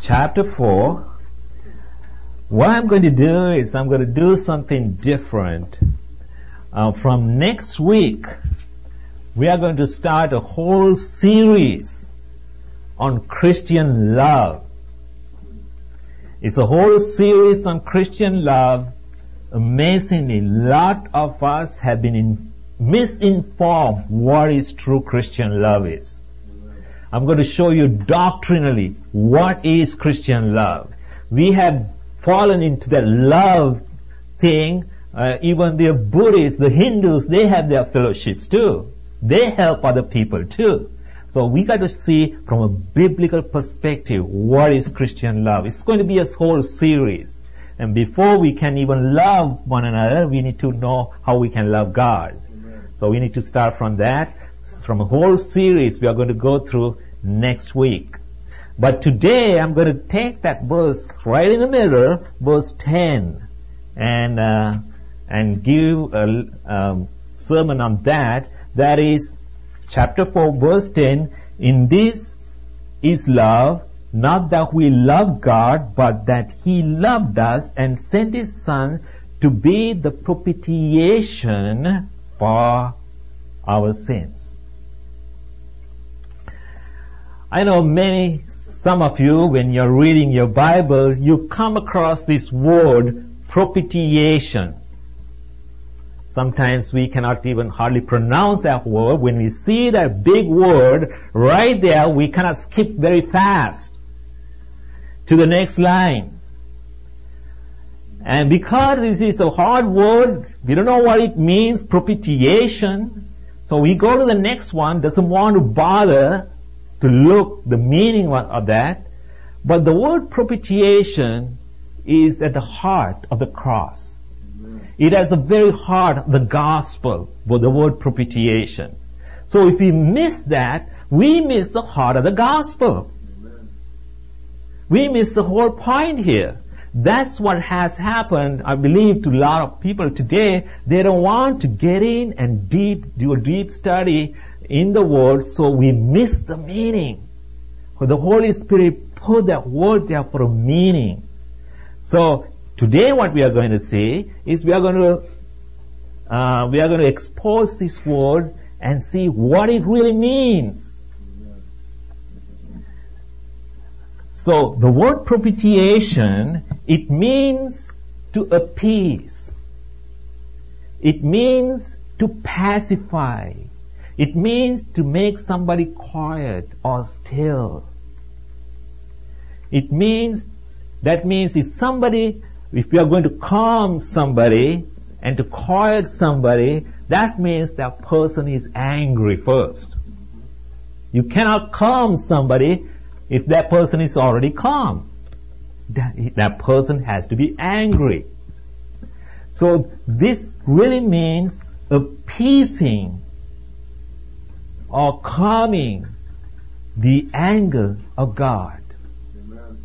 chapter 4. What I'm going to do is I'm going to do something different. From next week, we are going to start a whole series on Christian love. It's a whole series on Christian love. Amazingly, a lot of us have been misinformed what is true Christian love is. I'm going to show you doctrinally what is Christian love. We have fallen into that love thing. Even the Buddhists, the Hindus, they have their fellowships too. They help other people too. So we got to see from a biblical perspective what is Christian love. It's going to be a whole series. And before we can even love one another, we need to know how we can love God. Amen. So we need to start from that. From a whole series we are going to go through next week. But today I'm going to take that verse right in the middle, verse 10, and give a sermon on that. That is chapter 4, verse 10. In this is love, not that we love God, but that He loved us and sent His Son to be the propitiation for our sins. I know some of you, when you're reading your Bible, you come across this word, propitiation. Sometimes we cannot even hardly pronounce that word. When we see that big word right there, we cannot skip very fast to the next line. And because this is a hard word, we don't know what it means, propitiation. So we go to the next one, doesn't want to bother to look the meaning of that. But the word propitiation is at the heart of the cross. It has the very heart of the gospel with the word propitiation. So if we miss that, we miss the heart of the gospel. We miss the whole point here. That's what has happened, I believe, to a lot of people today. They don't want to get in and do a deep study in the word, so we miss the meaning. The Holy Spirit put that word there for a meaning. So today what we are going to see is we are going to expose this word and see what it really means. So the word propitiation, it means to appease. It means to pacify. It means to make somebody quiet or still. That means if you are going to calm somebody and to quiet somebody, that means that person is angry first. You cannot calm somebody if that person is already calm. That person has to be angry. So this really means appeasing or calming the anger of God. Amen.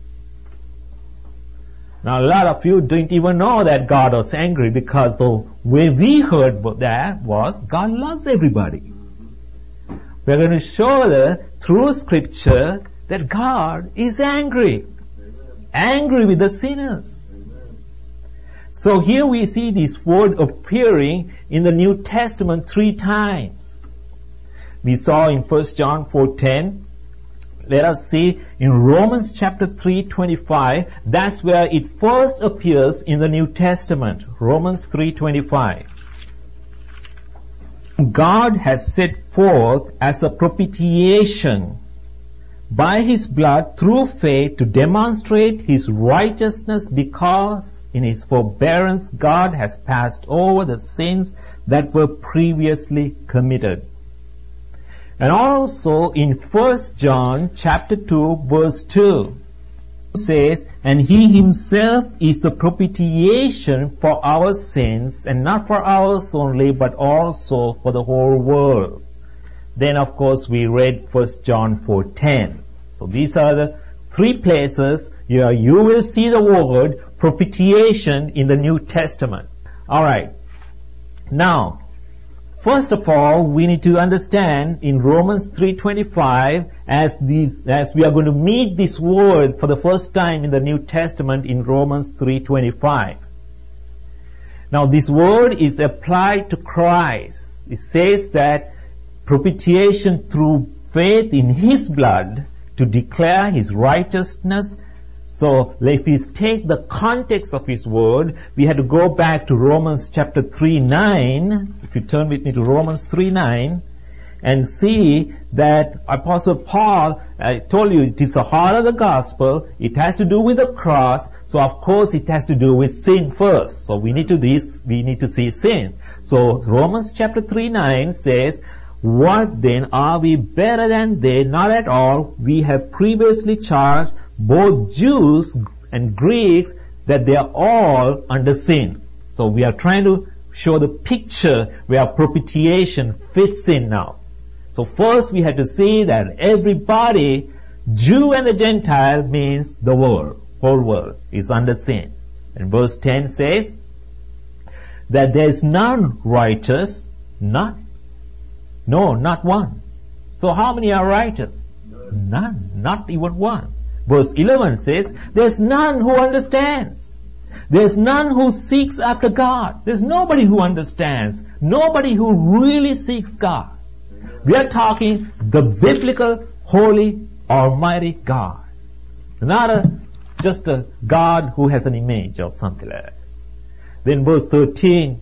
Now a lot of you don't even know that God was angry, because the way we heard that was God loves everybody. We're going to show that through Scripture that God is angry. Amen. Angry with the sinners. Amen. So here we see this word appearing in the New Testament 3 times. We saw in 1 John 4:10. Let us see in Romans chapter 3:25. That's where it first appears in the New Testament. Romans 3:25. God has set forth as a propitiation by His blood through faith to demonstrate His righteousness, because in His forbearance God has passed over the sins that were previously committed. And also in 1 John chapter 2 verse 2 says, and He Himself is the propitiation for our sins, and not for ours only, but also for the whole world. Then of course we read 1 John 4:10. So these are the 3 places you will see the word propitiation in the New Testament. Alright. Now, First of all, we need to understand in Romans 3:25, as we are going to meet this word for the first time in the New Testament in Romans 3:25. Now this word is applied to Christ. It says that propitiation through faith in His blood to declare His righteousness. So if we take the context of His word, we had to go back to Romans chapter 3:9. If you turn with me to Romans 3:9 and see that Apostle Paul, I told you it is the heart of the gospel. It has to do with the cross. So of course it has to do with sin first. So we need to see sin. So Romans chapter 3:9 says, "What then, are we better than they? Not at all. We have previously charged both Jews and Greeks that they are all under sin." So we are trying to show the picture where propitiation fits in now. So first we had to see that everybody, Jew and the Gentile, means the world, whole world is under sin. And verse 10 says that there is none righteous, none. No, not one. So how many are righteous? None, not even one. Verse 11 says, there's none who understands. There's none who seeks after God. There's nobody who understands. Nobody who really seeks God. We are talking the biblical, holy, almighty God. Not just a God who has an image or something like that. Then verse 13,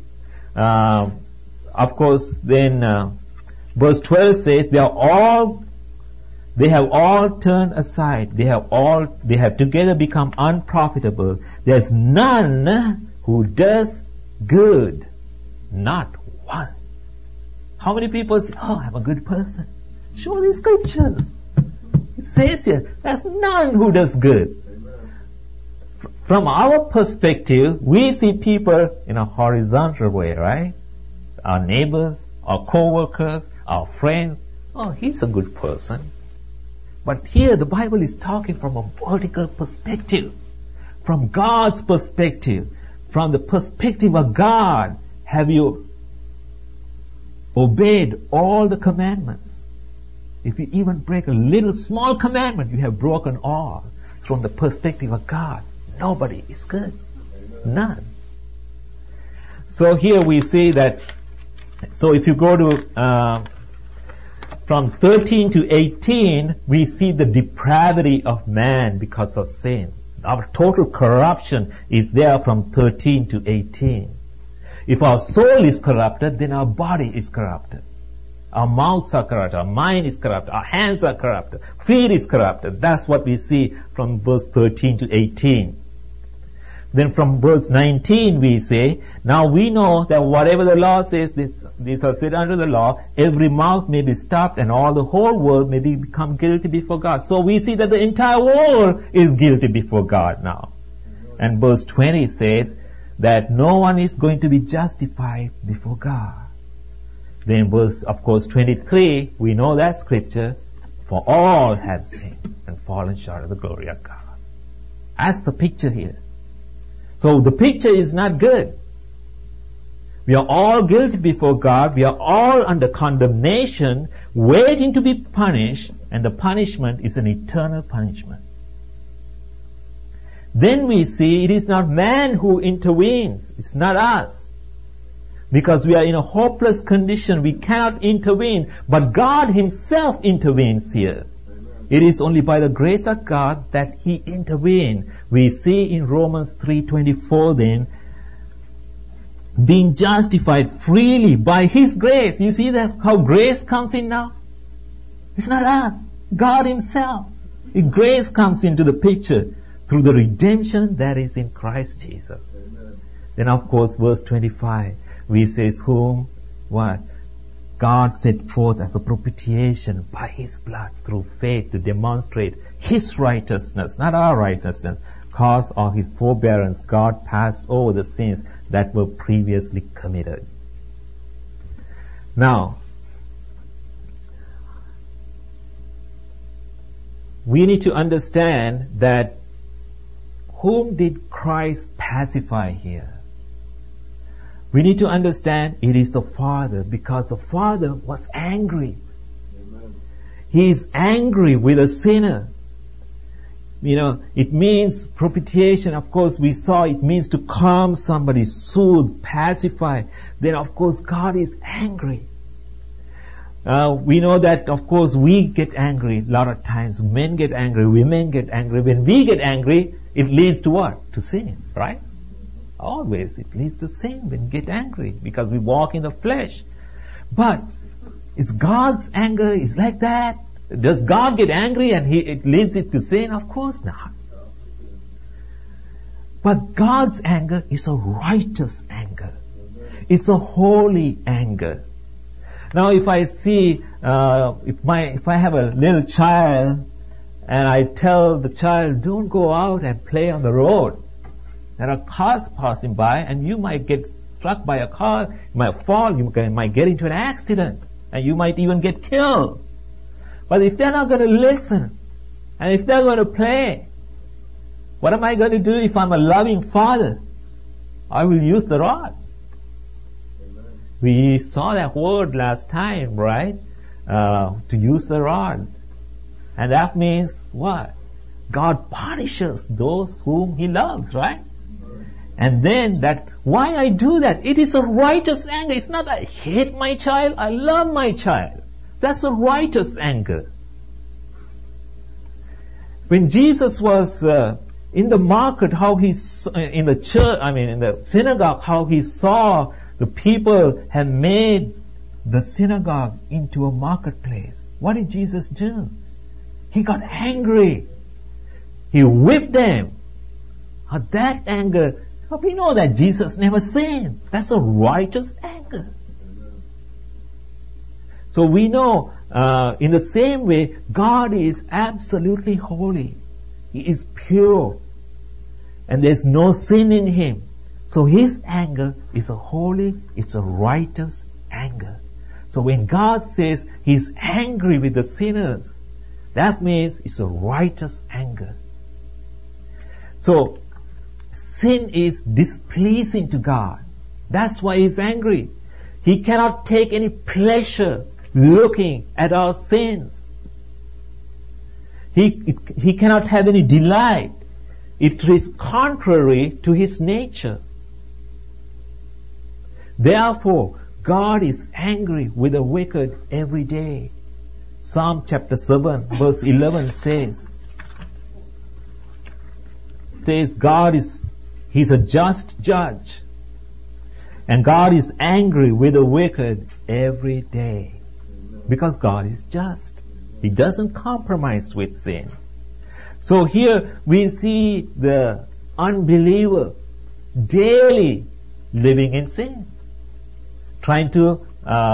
of course, then verse 12 says, they have all turned aside. They have together become unprofitable. There's none who does good. Not one. How many people say, "Oh, I'm a good person"? Show the scriptures. It says here, there's none who does good. From our perspective, we see people in a horizontal way, right? Our neighbors, our co-workers, our friends. Oh, he's a good person. But here the Bible is talking from a vertical perspective. From God's perspective. From the perspective of God. Have you obeyed all the commandments? If you even break a little small commandment, you have broken all. From the perspective of God, nobody is good. None. So here we see that. So if you go to from 13 to 18, we see the depravity of man because of sin. Our total corruption is there from 13 to 18. If our soul is corrupted, then our body is corrupted. Our mouths are corrupted, our mind is corrupted, our hands are corrupted, feet is corrupted. That's what we see from verse 13 to 18. Then from verse 19 we say, now we know that whatever the law says, these are said under the law, every mouth may be stopped and all the whole world may become guilty before God. So we see that the entire world is guilty before God now. And verse 20 says that no one is going to be justified before God. Then verse, of course, 23, we know that scripture, for all have sinned and fallen short of the glory of God. That's the picture here. So the picture is not good. We are all guilty before God. We are all under condemnation, waiting to be punished, and the punishment is an eternal punishment. Then we see it is not man who intervenes. It's not us. Because we are in a hopeless condition, we cannot intervene. But God Himself intervenes here. It is only by the grace of God that He intervened. We see in Romans 3:24 then, being justified freely by His grace. You see that how grace comes in now? It's not us. God Himself. Grace comes into the picture through the redemption that is in Christ Jesus. Amen. Then of course verse 25, we says whom, what? God set forth as a propitiation by His blood through faith to demonstrate His righteousness, not our righteousness. Because of His forbearance, God passed over the sins that were previously committed. Now, we need to understand that whom did Christ pacify here? We need to understand it is the Father, because the Father was angry. Amen. He is angry with a sinner. It means propitiation. Of course, we saw it means to calm somebody, soothe, pacify. Then, of course, God is angry. We know that, of course, we get angry a lot of times. Men get angry, women get angry. When we get angry, it leads to what? To sin, right? Always, it leads to sin when we get angry, because we walk in the flesh. But it's God's anger is like that. Does God get angry and it leads it to sin? Of course not. But God's anger is a righteous anger. It's a holy anger. Now, if I see, if I have a little child and I tell the child, don't go out and play on the road. There are cars passing by and you might get struck by a car, you might fall, you might get into an accident, and you might even get killed. But if they're not going to listen, and if they're going to play, what am I going to do if I'm a loving father? I will use the rod. Amen. We saw that word last time, right? To use the rod. And that means what? God punishes those whom He loves, right? And then why I do that? It is a righteous anger. It's not I hate my child, I love my child. That's a righteous anger. When Jesus was in the market, in the church, in the synagogue, how He saw the people had made the synagogue into a marketplace. What did Jesus do? He got angry. He whipped them. That anger, we know that Jesus never sinned. That's a righteous anger. So we know, in the same way, God is absolutely holy. He is pure. And there's no sin in Him. So His anger is a holy, it's a righteous anger. So when God says He's angry with the sinners, that means it's a righteous anger. So, sin is displeasing to God. That's why He's angry. He cannot take any pleasure looking at our sins. He cannot have any delight. It is contrary to His nature. Therefore, God is angry with the wicked every day. Psalm chapter 7 verse 11 says He's a just judge. And God is angry with the wicked every day. Because God is just. He doesn't compromise with sin. So here we see the unbeliever daily living in sin. Trying to,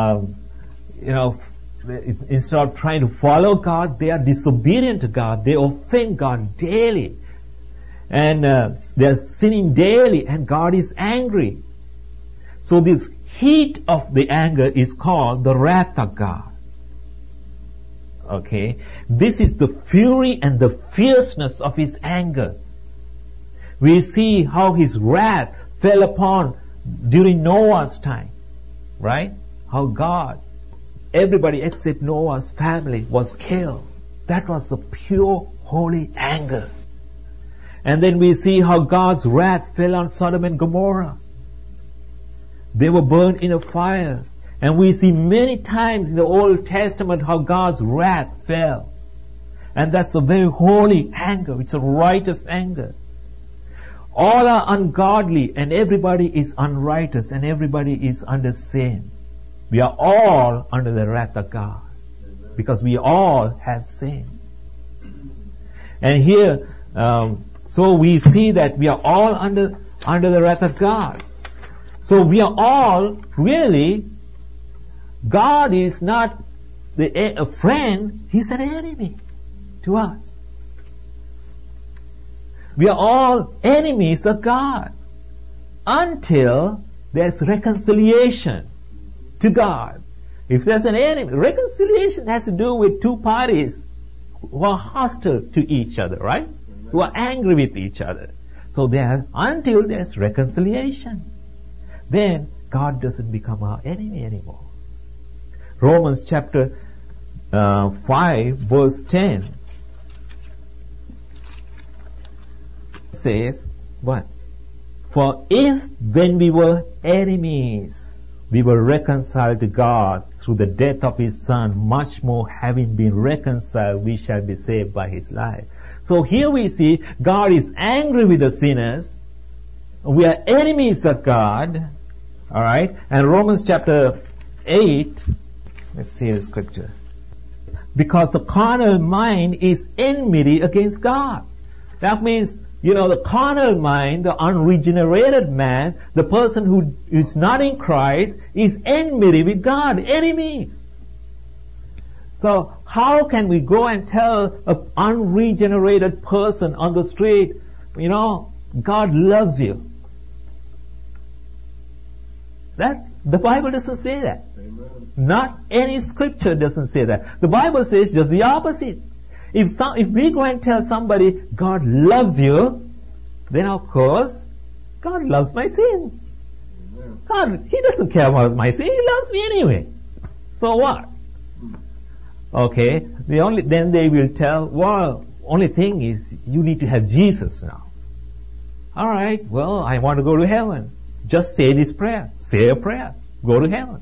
instead of trying to follow God, they are disobedient to God. They offend God daily. And they're sinning daily, and God is angry. So this heat of the anger is called the wrath of God. Okay? This is the fury and the fierceness of His anger. We see how His wrath fell upon during Noah's time. Right? How God, everybody except Noah's family was killed. That was a pure, holy anger. And then we see how God's wrath fell on Sodom and Gomorrah. They were burned in a fire. And we see many times in the Old Testament how God's wrath fell. And that's a very holy anger. It's a righteous anger. All are ungodly and everybody is unrighteous and everybody is under sin. We are all under the wrath of God. Because we all have sinned. And here, so we see that we are all under the wrath of God. So we are all really, God is not a friend, He's an enemy to us. We are all enemies of God until there's reconciliation to God. If there's an enemy, reconciliation has to do with two parties who are hostile to each other, right? Who are angry with each other. So until there's reconciliation, then God doesn't become our enemy anymore. Romans chapter 5 verse 10 says what? For if when we were enemies, we were reconciled to God through the death of His Son, much more having been reconciled, we shall be saved by His life. So here we see God is angry with the sinners. We are enemies of God. Alright? And Romans chapter 8, let's see the scripture. Because the carnal mind is enmity against God. That means, the carnal mind, the unregenerated man, the person who is not in Christ, is enmity with God, enemies. So how can we go and tell an unregenerated person on the street, God loves you? The Bible doesn't say that. Amen. Not any scripture doesn't say that. The Bible says just the opposite. If we go and tell somebody God loves you, then of course God loves my sins. Amen. God, He doesn't care about my sin. He loves me anyway. So what? Okay. Then they will tell, well, only thing is you need to have Jesus now. All right. Well, I want to go to heaven. Just say this prayer. Say a prayer. Go to heaven.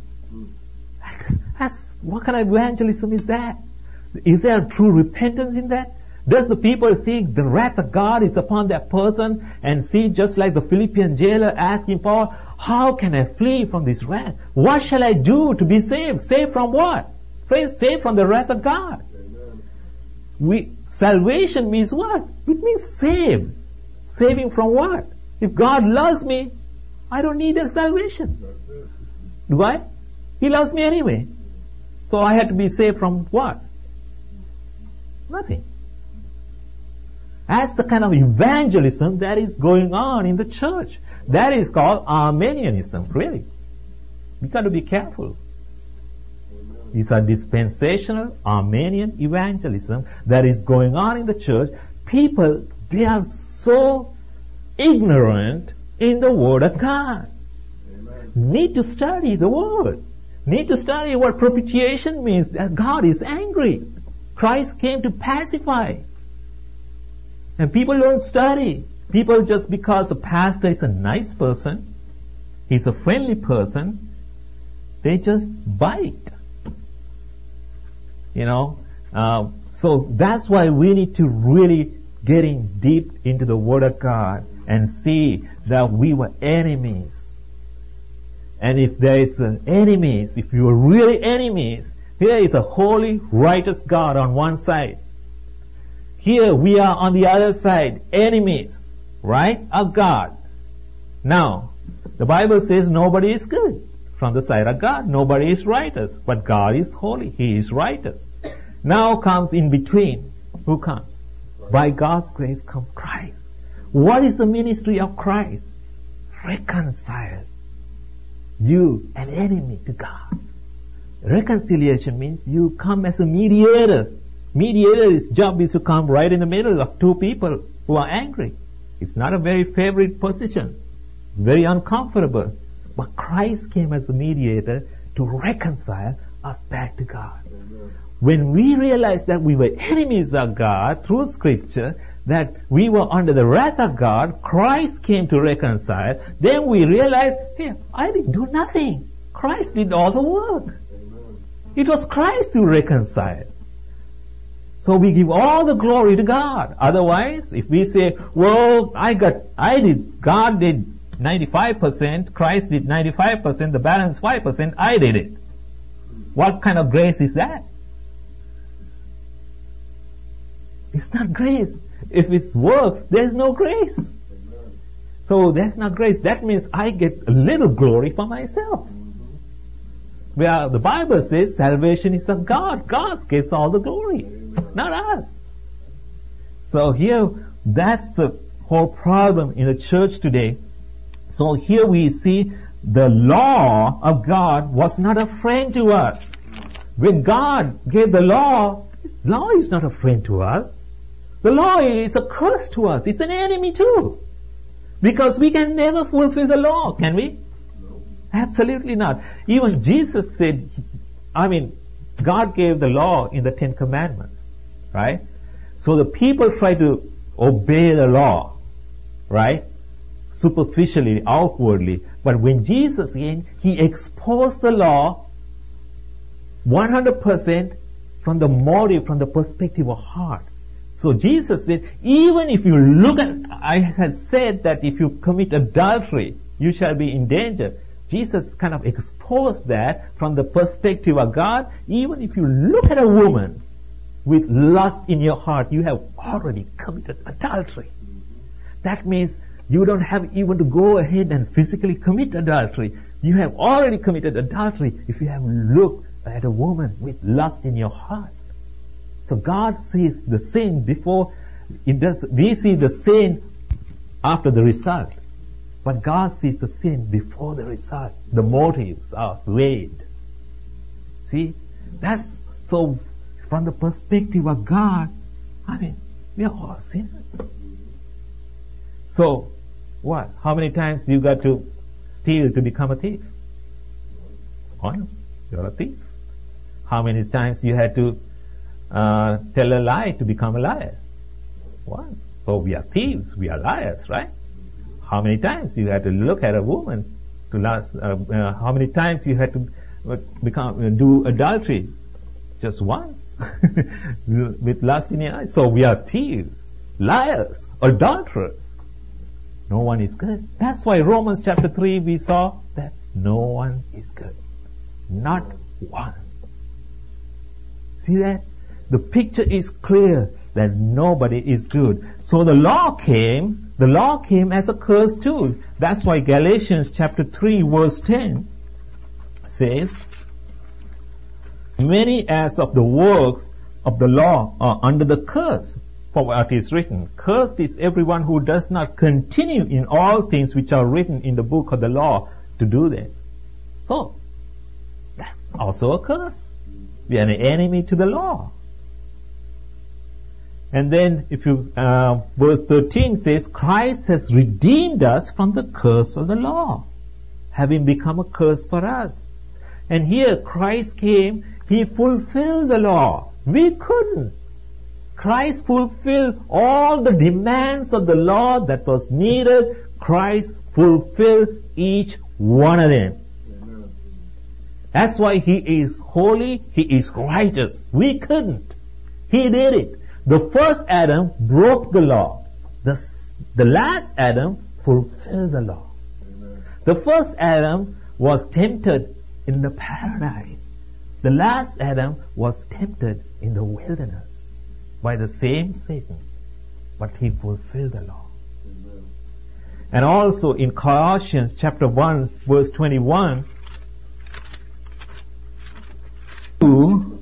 What kind of evangelism is that? Is there true repentance in that? Does the people see the wrath of God is upon that person and see just like the Philippian jailer asking Paul, how can I flee from this wrath? What shall I do to be saved? Saved from what? Saved from the wrath of God. Amen. Salvation means what? It means saved. Saving from what? If God loves me, I don't need a salvation. That's it. Do I? He loves me anyway. So I had to be saved from what? Nothing. That's the kind of evangelism that is going on in the church. That is called Arminianism, really. We got to be careful. Amen. These are dispensational Arminian evangelism that is going on in the church. People, they are so ignorant in the Word of God. Amen. Need to study the Word. Need to study what propitiation means, that God is angry. Christ came to pacify. And people don't study. People just because a pastor is a nice person, he's a friendly person, they just bite. So that's why we need to really get in deep into the Word of God and see that we were enemies. And if there is enemies, if you are really enemies, here is a holy, righteous God on one side. Here we are on the other side, enemies, right, of God. Now, the Bible says nobody is good from the side of God. Nobody is righteous. But God is holy. He is righteous. Now comes in between. Who comes? By God's grace comes Christ. What is the ministry of Christ? Reconcile you, an enemy, to God. Reconciliation means you come as a mediator. Mediator's job is to come right in the middle of two people who are angry. It's not a very favorite position. It's very uncomfortable. But Christ came as a mediator to reconcile us back to God. Amen. When we realized that we were enemies of God through Scripture, that we were under the wrath of God, Christ came to reconcile, then we realized, hey, I didn't do nothing. Christ did all the work. Amen. It was Christ who reconciled. So we give all the glory to God. Otherwise, if we say, well, God did 95%, Christ did 95%, the balance 5%, I did it. What kind of grace is that? It's not grace. If it works, there's no grace. Amen. So that's not grace. That means I get a little glory for myself. Well, the Bible says salvation is of God. God gets all the glory, not us. So here, that's the whole problem in the church today. So here we see the law of God was not a friend to us. When God gave the law, His law is not a friend to us. The law is a curse to us. It's an enemy too. Because we can never fulfill the law, can we? No. Absolutely not. Even Jesus said, God gave the law in the 10 Commandments, right? So the people try to obey the law, right? Superficially, outwardly. But when Jesus came, He exposed the law 100% from the motive, from the perspective of heart. So Jesus said, even if you look at, I have said that if you commit adultery, you shall be in danger. Jesus kind of exposed that from the perspective of God. Even if you look at a woman with lust in your heart, you have already committed adultery. That means you don't have even to go ahead and physically commit adultery. You have already committed adultery if you have looked at a woman with lust in your heart. So God sees the sin before it does. We see the sin after the result. But God sees the sin before the result. The motives are weighed. See? That's so from the perspective of God, we are all sinners. So, what? How many times you got to steal to become a thief? Once, you're a thief. How many times you had to tell a lie to become a liar? Once. So we are thieves, we are liars, right? How many times you had to look at a woman to lust? How many times you had to do adultery? Just once, with lust in your eyes. So we are thieves, liars, adulterers. No one is good. That's why Romans chapter 3 we saw that no one is good. Not one. See that? The picture is clear that nobody is good. So the law came as a curse too. That's why Galatians chapter 3 verse 10 says, many as of the works of the law are under the curse. For what is written, cursed is everyone who does not continue in all things which are written in the book of the law to do them. So, that's also a curse. We are an enemy to the law. And then, if you, verse 13 says, Christ has redeemed us from the curse of the law, having become a curse for us. And here, Christ came, He fulfilled the law. We couldn't. Christ fulfilled all the demands of the law that was needed. Christ fulfilled each one of them. Amen. That's why He is holy, He is righteous. We couldn't. He did it. The first Adam broke the law. The last Adam fulfilled the law. Amen. The first Adam was tempted in the paradise. The last Adam was tempted in the wilderness by the same Satan, but he fulfilled the law. Amen. And also in Colossians chapter 1 verse 21, who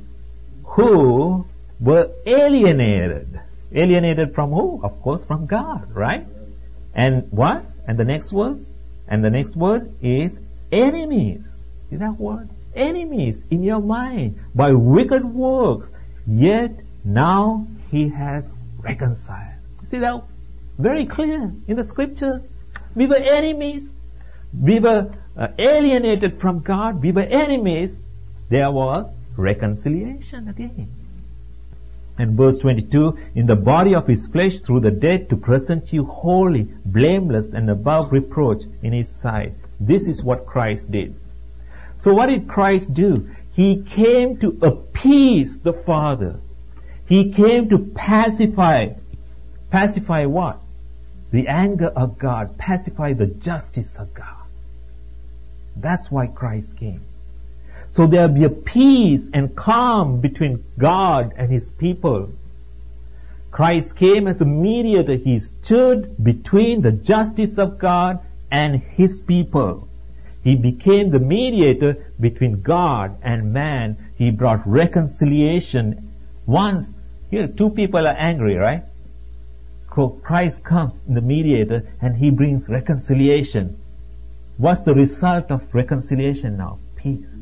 were alienated. Alienated from who? Of course from God, right? And what? And the next verse? And the next word is enemies. See that word? Enemies in your mind by wicked works. Yet now He has reconciled. See that? Very clear in the scriptures. We were enemies. We were alienated from God. We were enemies. There was reconciliation again. And verse 22, in the body of His flesh through the death to present you holy, blameless and above reproach in His sight. This is what Christ did. So what did Christ do? He came to appease the Father. He came to pacify what? The anger of God, pacify the justice of God. That's why Christ came. So there'll be a peace and calm between God and His people. Christ came as a mediator. He stood between the justice of God and His people. He became the mediator between God and man. He brought reconciliation. Once, here, two people are angry, right? Christ comes, the mediator, and He brings reconciliation. What's the result of reconciliation now? Peace.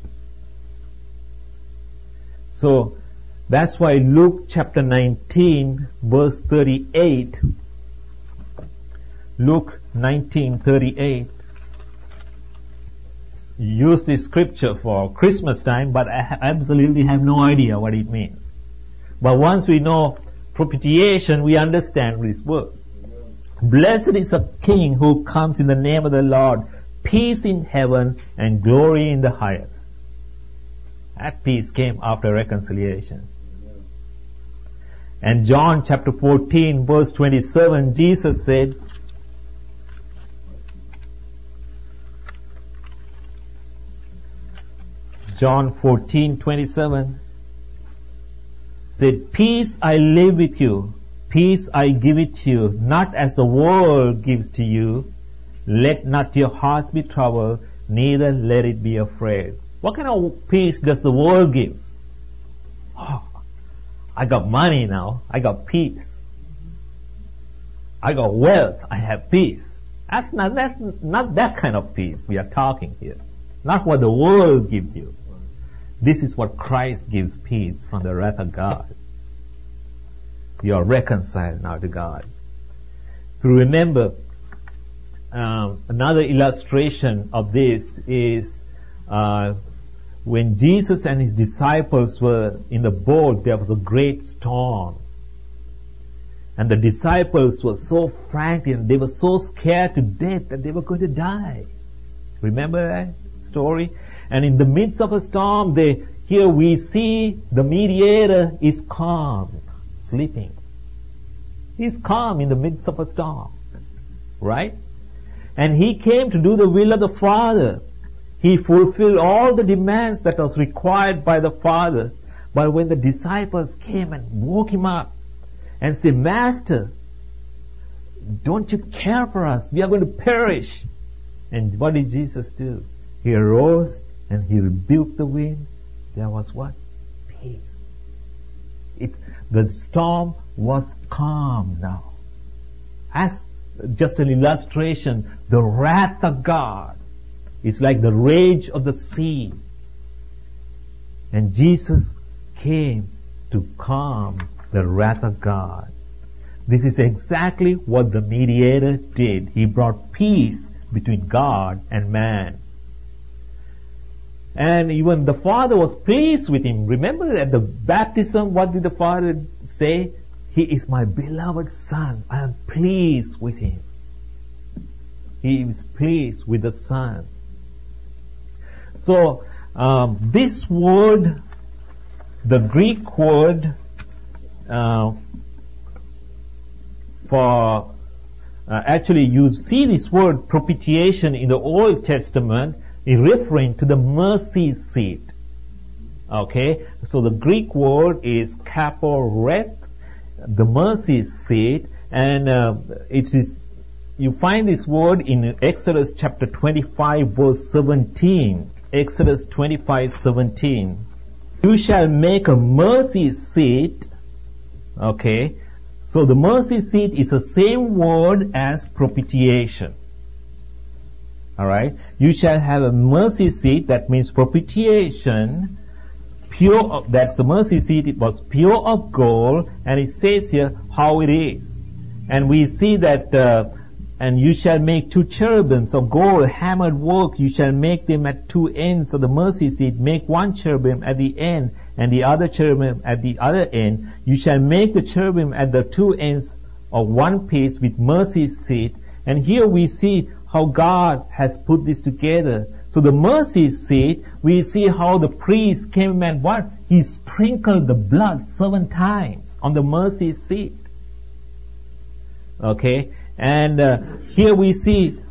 So, that's why Luke chapter 19, verse 38, Luke 19:38, use this scripture for Christmas time, but I absolutely have no idea what it means. But once we know propitiation, we understand this verse. Blessed is a king who comes in the name of the Lord, peace in heaven and glory in the highest. That peace came after reconciliation. And John chapter 14 verse 27, Jesus said, John 14:27 said, peace I live with you, peace I give it to you, not as the world gives to you. Let not your hearts be troubled, neither let it be afraid. What kind of peace does the world give? Oh, I got money now, I got peace. I got wealth, I have peace. That's not that kind of peace we are talking here. Not what the world gives you. This is what Christ gives, peace from the wrath of God. You are reconciled now to God. If you remember, another illustration of this is when Jesus and his disciples were in the boat, there was a great storm. And the disciples were so frightened, they were so scared to death that they were going to die. Remember that story? And in the midst of a storm, here we see the mediator is calm, sleeping. He's calm in the midst of a storm. Right? And he came to do the will of the Father. He fulfilled all the demands that was required by the Father. But when the disciples came and woke him up and said, Master, don't you care for us? We are going to perish. And what did Jesus do? He arose and he rebuked the wind. There was what? Peace. The storm was calm now. As just an illustration, the wrath of God is like the rage of the sea. And Jesus came to calm the wrath of God. This is exactly what the mediator did. He brought peace between God and man. And even the Father was pleased with him. Remember at the baptism, what did the Father say? He is my beloved Son. I am pleased with him. He is pleased with the Son. So, this word, the Greek word actually you see this word propitiation in the Old Testament is referring to the mercy seat. Okay, so the Greek word is kaporeth, the mercy seat, and it is, you find this word in Exodus chapter 25 verse 17. Exodus 25:17. You shall make a mercy seat. Okay, so the mercy seat is the same word as propitiation. Alright, you shall have a mercy seat, that means propitiation, pure, that's the mercy seat, it was pure of gold, and it says here how it is. And we see that, and you shall make 2 cherubims of gold, hammered work, you shall make them at 2 ends of the mercy seat, make 1 cherubim at the end, and the other cherubim at the other end. You shall make the cherubim at the 2 ends of 1 piece with mercy seat. And here we see how God has put this together. So the mercy seat, we see how the priest came and what? He sprinkled the blood 7 times on the mercy seat. Okay, and here we see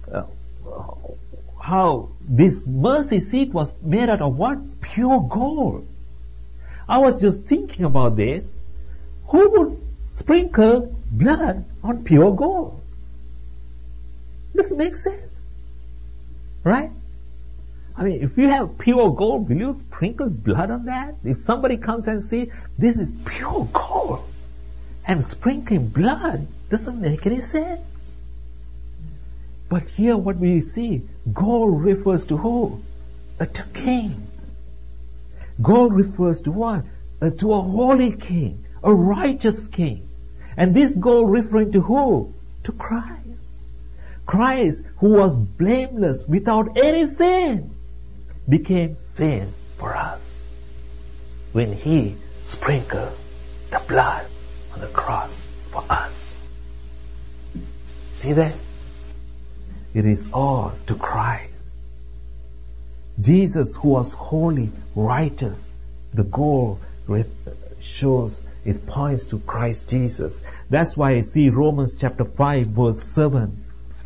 how this mercy seat was made out of what? Pure gold. I was just thinking about this. Who would sprinkle blood on pure gold? Doesn't make sense. Right? I mean, if you have pure gold, will you sprinkle blood on that? If somebody comes and says, this is pure gold, and sprinkling blood doesn't make any sense. But here what we see, gold refers to who? To king. Gold refers to what? To a holy king, a righteous king. And this gold referring to who? To Christ. Christ, who was blameless, without any sin. became sin for us when He sprinkled the blood on the cross for us. See that? It is all to Christ. Jesus, who was holy, righteous, the goal shows, it points to Christ Jesus. That's why I see Romans chapter 5 verse 7.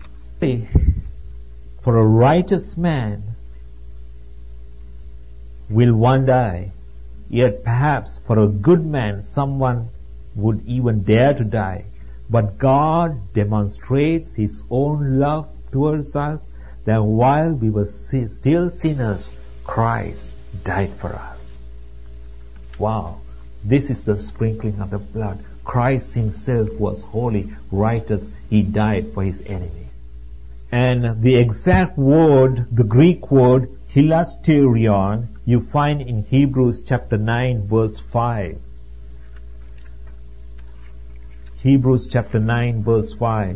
For a righteous man will one die, yet perhaps for a good man someone would even dare to die. But God demonstrates His own love towards us, that while we were still sinners, Christ died for us. Wow. This is the sprinkling of the blood. Christ Himself was holy, righteous. He died for His enemies. And the exact word, the Greek word, hilasterion, you find in Hebrews chapter 9 verse 5. Hebrews chapter 9 verse 5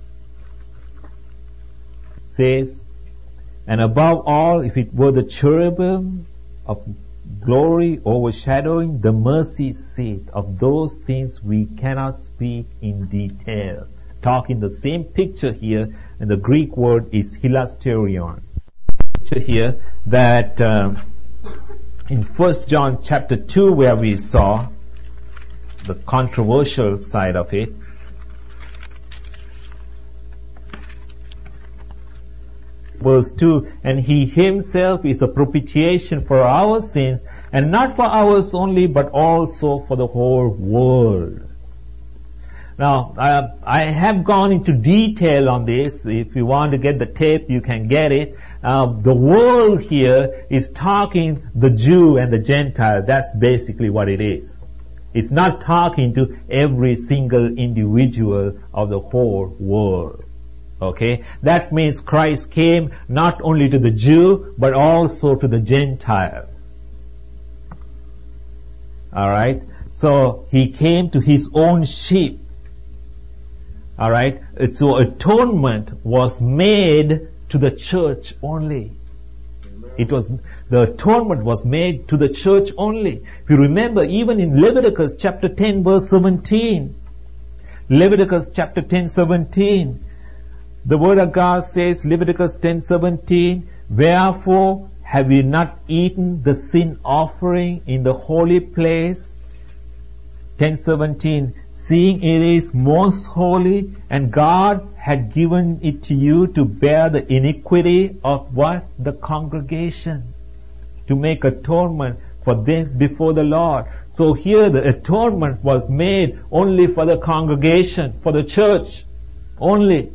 says, and above all, if it were the cherubim of glory overshadowing the mercy seat of those things we cannot speak in detail. Talking the same picture here, and the Greek word is hilasterion. Picture here that in 1 John chapter 2, where we saw the controversial side of it, verse 2, and He Himself is a propitiation for our sins, and not for ours only, but also for the whole world. Now, I have gone into detail on this. If you want to get the tape, you can get it. The world here is talking the Jew and the Gentile. That's basically what it is. It's not talking to every single individual of the whole world. Okay? That means Christ came not only to the Jew, but also to the Gentile. Alright? So, He came to His own sheep. Alright? So, atonement was made to the church only. The atonement was made to the church only. If you remember, even in Leviticus chapter 10 verse 17, Leviticus chapter 10, 17, the word of God says, Leviticus 10:17, wherefore have you not eaten the sin offering in the holy place? 10:17, seeing it is most holy, and God had given it to you to bear the iniquity of what? The congregation. To make atonement for them before the Lord. So here the atonement was made only for the congregation, for the church. Only.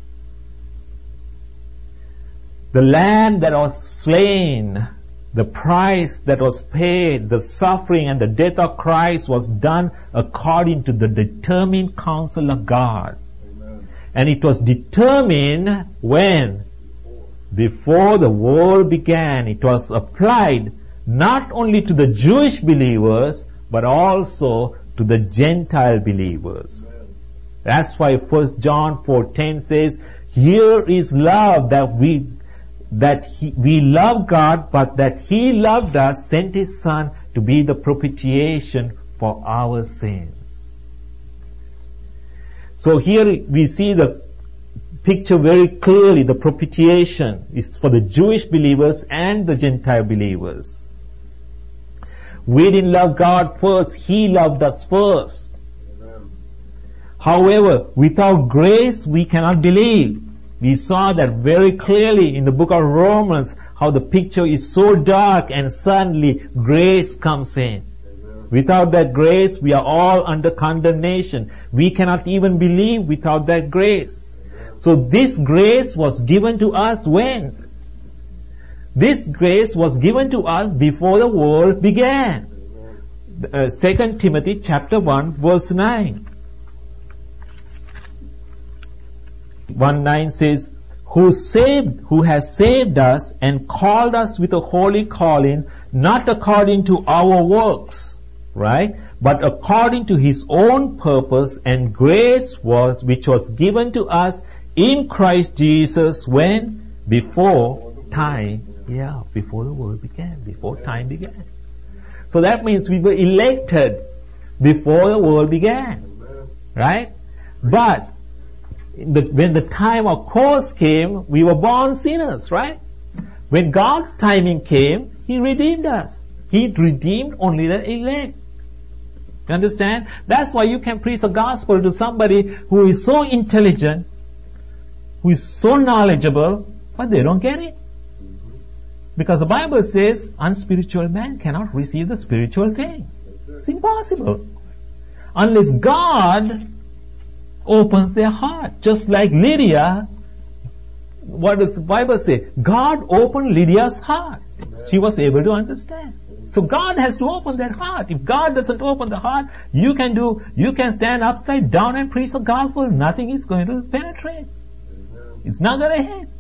The lamb that was slain, the price that was paid, the suffering and the death of Christ was done according to the determined counsel of God. Amen. And it was determined when? Before the world began. It was applied not only to the Jewish believers, but also to the Gentile believers. Amen. That's why 1 John 4:10 says, here is love, that we love God, but that He loved us, sent His Son to be the propitiation for our sins. So here we see the picture very clearly. The propitiation is for the Jewish believers and the Gentile believers. We didn't love God first, He loved us first. Amen. However, without grace we cannot believe. We saw that very clearly in the book of Romans, how the picture is so dark and suddenly grace comes in. Amen. Without that grace, we are all under condemnation. We cannot even believe without that grace. Amen. So this grace was given to us when? This grace was given to us before the world began. 2 Timothy chapter 1 verse 9. 1:9 says, who has saved us and called us with a holy calling, not according to our works, right? But according to His own purpose and grace which was given to us in Christ Jesus when? Before time Yeah, before the world began, before time began. So that means we were elected before the world began. Right? But when the time of course came, we were born sinners, right? When God's timing came, He redeemed us. He redeemed only the elect. You understand? That's why you can preach the gospel to somebody who is so intelligent, who is so knowledgeable, but they don't get it. Because the Bible says, unspiritual man cannot receive the spiritual things. It's impossible. Unless God opens their heart. Just like Lydia, what does the Bible say? God opened Lydia's heart. She was able to understand. So God has to open that heart. If God doesn't open the heart, you can stand upside down and preach the gospel. Nothing is going to penetrate. It's not going to hit.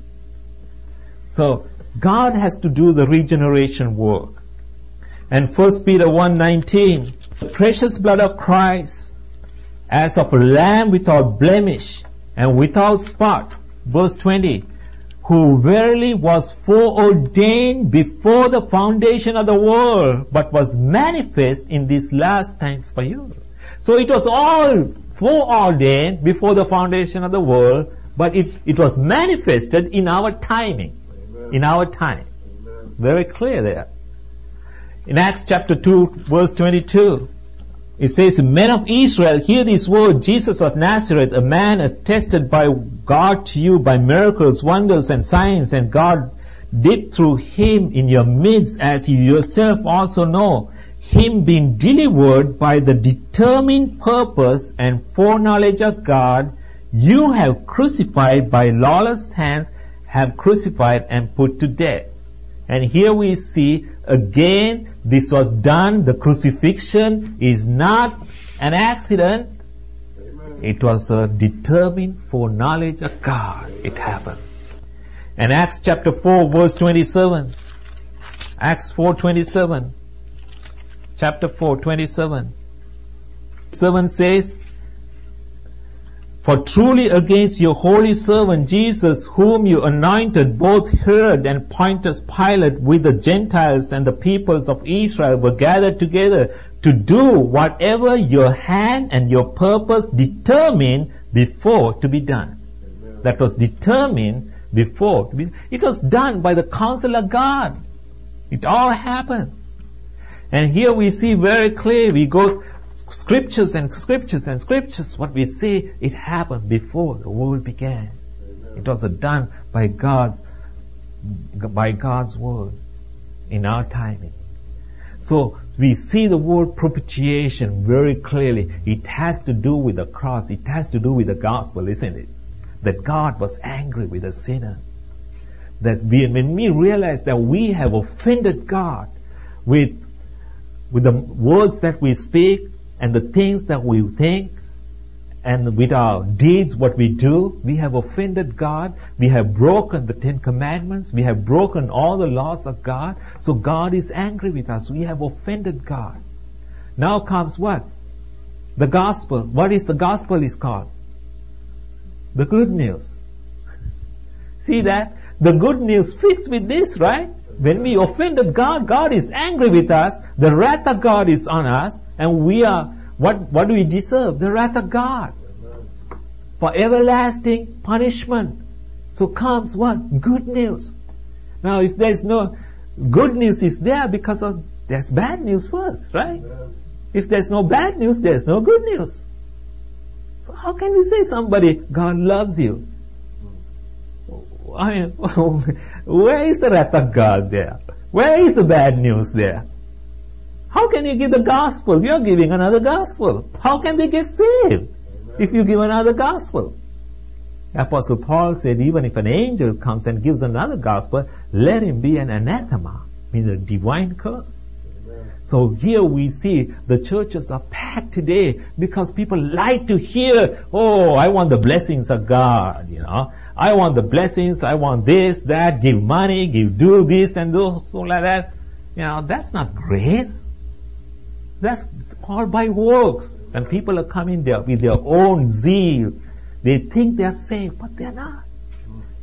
So God has to do the regeneration work. And 1 Peter 1:19, the precious blood of Christ, as of a lamb without blemish and without spot. Verse 20, who verily was foreordained before the foundation of the world, but was manifest in these last times for you. So it was all foreordained before the foundation of the world, but it was manifested in our timing. Amen. In our time. Amen. Very clear there. In Acts chapter 2, verse 22, it says, men of Israel, hear this word, Jesus of Nazareth, a man attested by God to you by miracles, wonders, and signs, and God did through him in your midst, as you yourself also know, him being delivered by the determined purpose and foreknowledge of God, you have crucified by lawless hands, have crucified and put to death. And here we see again, this was done, the crucifixion is not an accident. Amen. It was a determined foreknowledge of God. It happened. And Acts chapter 4 verse 27. Acts 4:27. Chapter 4:27. 7 says, for truly against your holy servant Jesus, whom you anointed, both Herod and Pontius Pilate with the Gentiles and the peoples of Israel were gathered together to do whatever your hand and your purpose determined before to be done. Amen. That was determined before to be. It was done by the counsel of God. It all happened. And here we see very clear, we go scriptures and scriptures and scriptures, what we see, it happened before the world began. Amen. It was done by God's word in our timing. So we see the word propitiation very clearly. It has to do with the cross. It has to do with the gospel, isn't it? That God was angry with the sinner. That when we realize that we have offended God with the words that we speak, and the things that we think, and with our deeds, what we do, we have offended God. We have broken the 10 Commandments. We have broken all the laws of God. So God is angry with us. We have offended God. Now comes what? The gospel. What is the gospel is called? The good news. See that? The good news fits with this, right? When we offended God, God is angry with us. The wrath of God is on us. And we are, what do we deserve? The wrath of God. Amen. For everlasting punishment. So comes what? Good news. Now if there's no, good news is there because there's bad news first, right? Amen. If there's no bad news, there's no good news. So how can we say somebody, God loves you? I mean, where is the wrath of God there? Where is the bad news there? How can you give the gospel? You're giving another gospel. How can they get saved if you give another gospel? Apostle Paul said, even if an angel comes and gives another gospel, let him be an anathema, meaning a divine curse. So here we see the churches are packed today because people like to hear, oh, I want the blessings of God, I want the blessings, I want this, that, give money, do this and do so like that. That's not grace. That's all by works. And people are coming there with their own zeal. They think they're saved, but they're not.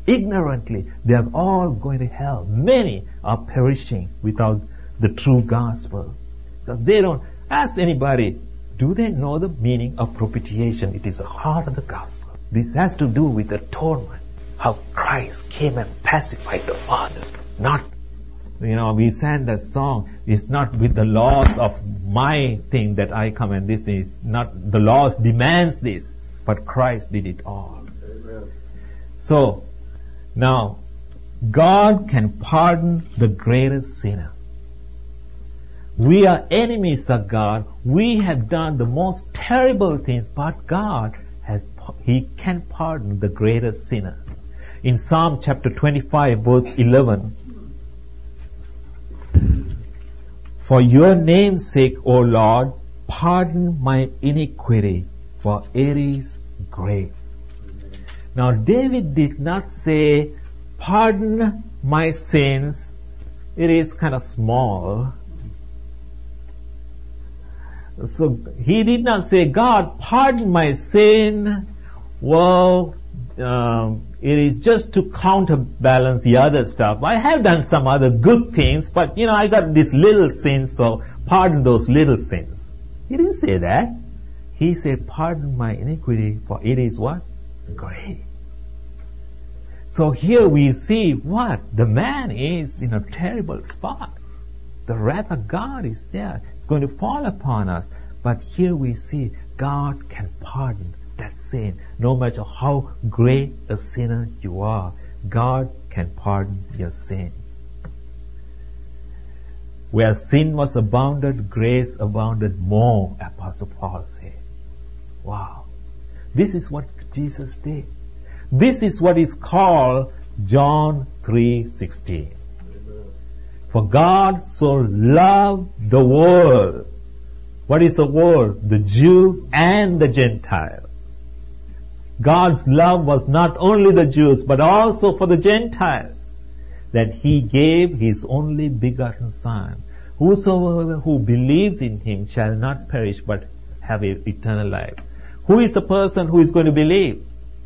ignorantly. They are all going to hell. Many are perishing without the true gospel. Because they don't ask anybody, do they know the meaning of propitiation? It is the heart of the gospel. This has to do with atonement. How Christ came and pacified the Father. Not, we sang that song, it's not with the laws of my thing that I come, and this is not, the laws demands this, but Christ did it all. Amen. So, now, God can pardon the greatest sinner. We are enemies of God. We have done the most terrible things, but God He can pardon the greatest sinner. In Psalm chapter 25, verse 11, for your name's sake, O Lord, pardon my iniquity, for it is great. Now, David did not say, pardon my sins, it is kind of small. So, he did not say, God, pardon my sin, well, it is just to counterbalance the other stuff. I have done some other good things, but I got this little sin, so pardon those little sins. He didn't say that. He said, pardon my iniquity, for it is what? Great. So here we see what? The man is in a terrible spot. The wrath of God is there. It's going to fall upon us. But here we see God can pardon that sin. No matter how great a sinner you are, God can pardon your sins. Where sin was abounded, grace abounded more, Apostle Paul said. Wow. This is what Jesus did. This is what is called John 3:16. For God so loved the world. What is the world? The Jew and the Gentile. God's love was not only the Jews, but also for the Gentiles, that He gave His only begotten Son. Whosoever who believes in Him shall not perish, but have eternal life. Who is the person who is going to believe?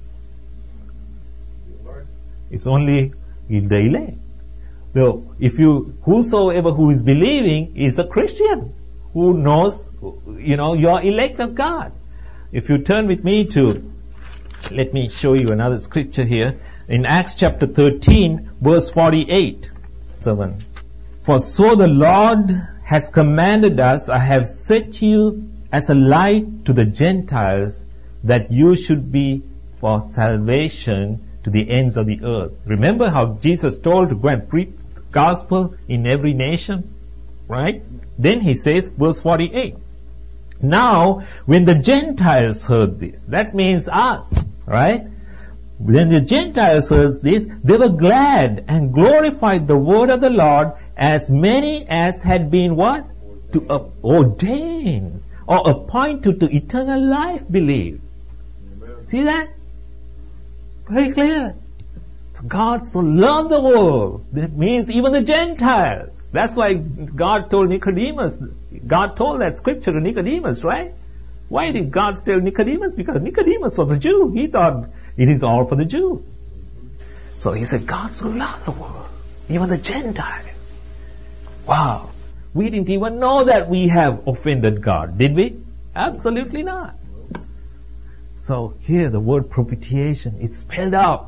It's only in the elect. So, whosoever who is believing is a Christian who knows, you're elect of God. If you turn with me to, let me show you another scripture here. In Acts chapter 13, verse 48. 7. For so the Lord has commanded us, I have set you as a light to the Gentiles, that you should be for salvation to the ends of the earth. Remember how Jesus told to go and preach the gospel in every nation? Right? Then he says, verse 48. Now, when the Gentiles heard this, that means us, right? When the Gentiles heard this, they were glad and glorified the word of the Lord, as many as had been what? To ordain or appointed to eternal life believed. See that? Very clear. So God so loved the world. That means even the Gentiles. That's why God told Nicodemus. God told that scripture to Nicodemus, right? Why did God tell Nicodemus? Because Nicodemus was a Jew. He thought it is all for the Jew. So he said, God so loved the world. Even the Gentiles. Wow. We didn't even know that we have offended God, did we? Absolutely not. So here the word propitiation is spelled out.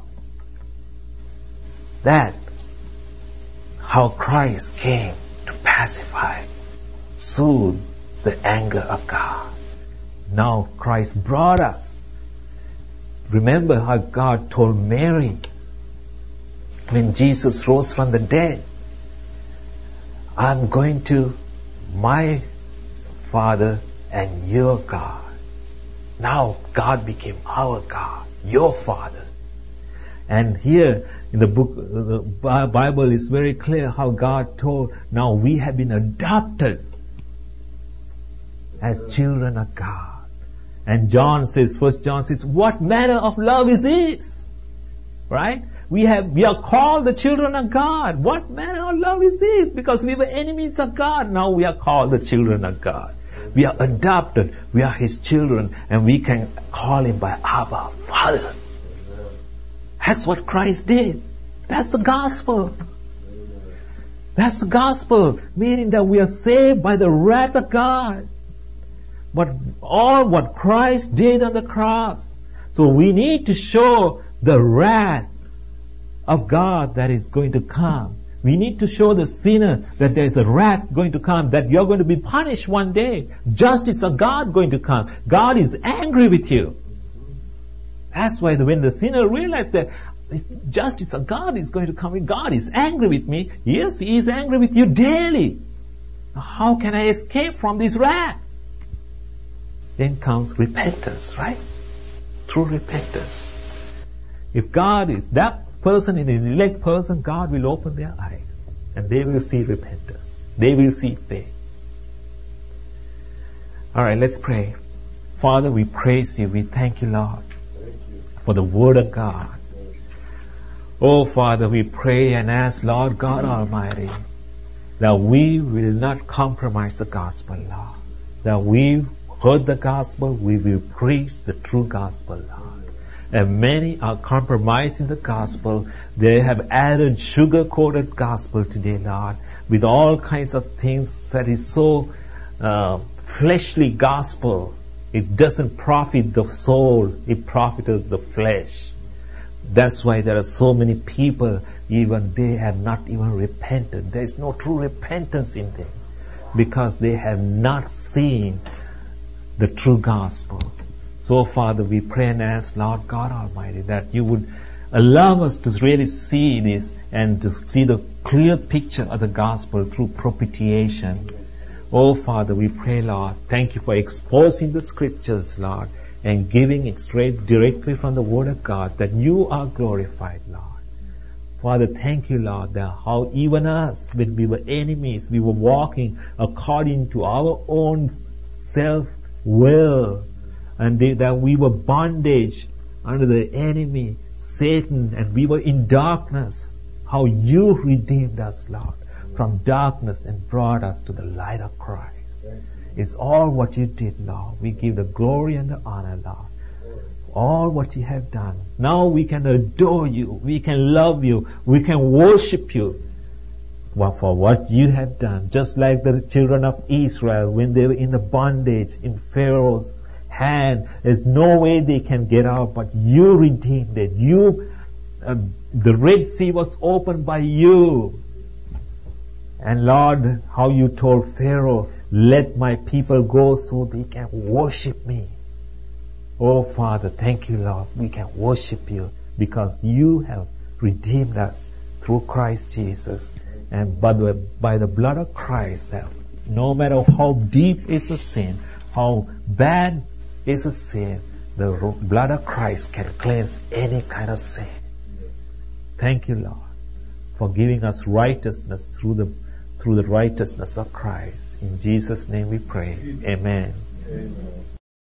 That how Christ came to pacify, soothe the anger of God. Now Christ brought us. Remember how God told Mary when Jesus rose from the dead, I'm going to my Father and your God. Now God became our God, your Father. And here in the book, the Bible is very clear how God told, now we have been adopted as children of God. And John says, 1 John says, what manner of love is this? Right? We are called the children of God. What manner of love is this? Because we were enemies of God. Now we are called the children of God. We are adopted. We are His children. And we can call Him by Abba, Father. That's what Christ did. That's the gospel. That's the gospel, meaning that we are saved by the wrath of God. But all what Christ did on the cross. So we need to show the wrath of God that is going to come. We need to show the sinner that there is a wrath going to come, that you're going to be punished one day. Justice of God going to come. God is angry with you. That's why when the sinner realized that justice of God is going to come, God is angry with me. Yes, He is angry with you daily. How can I escape from this wrath? Then comes repentance, right? Through repentance. If God is that person, in an elect person, God will open their eyes and they will see repentance. They will see faith. Alright, let's pray. Father, we praise You. We thank You, Lord, for the Word of God. Oh Father, we pray and ask, Lord God Almighty, that we will not compromise the gospel, Lord. That we heard the gospel, we will preach the true gospel, Lord. And many are compromising the gospel. They have added sugar-coated gospel today, Lord, with all kinds of things that is so fleshly gospel. It doesn't profit the soul, it profits the flesh. That's why there are so many people, even they have not even repented. There is no true repentance in them because they have not seen the true gospel. So, Father, we pray and ask, Lord God Almighty, that You would allow us to really see this and to see the clear picture of the gospel through propitiation. Oh, Father, we pray, Lord, thank You for exposing the scriptures, Lord, and giving it straight directly from the Word of God, that You are glorified, Lord. Father, thank You, Lord, that how even us, when we were enemies, we were walking according to our own self-will, and that we were bondage under the enemy, Satan, and we were in darkness. How You redeemed us, Lord, from darkness and brought us to the light of Christ. It's all what You did, Lord. We give the glory and the honor, Lord. All what You have done. Now we can adore You. We can love You. We can worship You for what You have done. Just like the children of Israel, when they were in the bondage in Pharaoh's hand, there's no way they can get out, but You redeemed it. The Red Sea was opened by You. And Lord, how You told Pharaoh, let My people go so they can worship Me. Oh Father, thank You, Lord. We can worship You because You have redeemed us through Christ Jesus. And by the blood of Christ, that no matter how deep is a sin, how bad is a sin, the blood of Christ can cleanse any kind of sin. Thank You, Lord, for giving us righteousness through the righteousness of Christ. In Jesus' name we pray. Amen. Amen.